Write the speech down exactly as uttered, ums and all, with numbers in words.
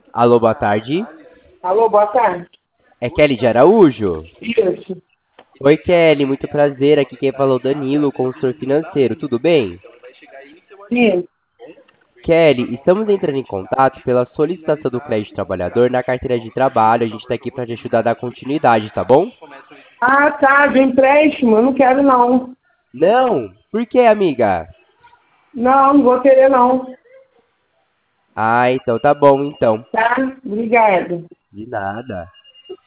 Alô, boa tarde. Alô, boa tarde. É Kelly de Araújo? Isso. Oi, Kelly, muito prazer. Aqui quem falou Danilo, consultor financeiro. Tudo bem? Sim. Kelly, estamos entrando em contato pela solicitação do crédito trabalhador na carteira de trabalho. A gente está aqui para te ajudar a dar continuidade, tá bom? Ah, tá, de empréstimo, eu não quero não. Não? Por que, amiga? Não, não vou querer não. Ah, então tá bom, então. Tá? Obrigada. De nada.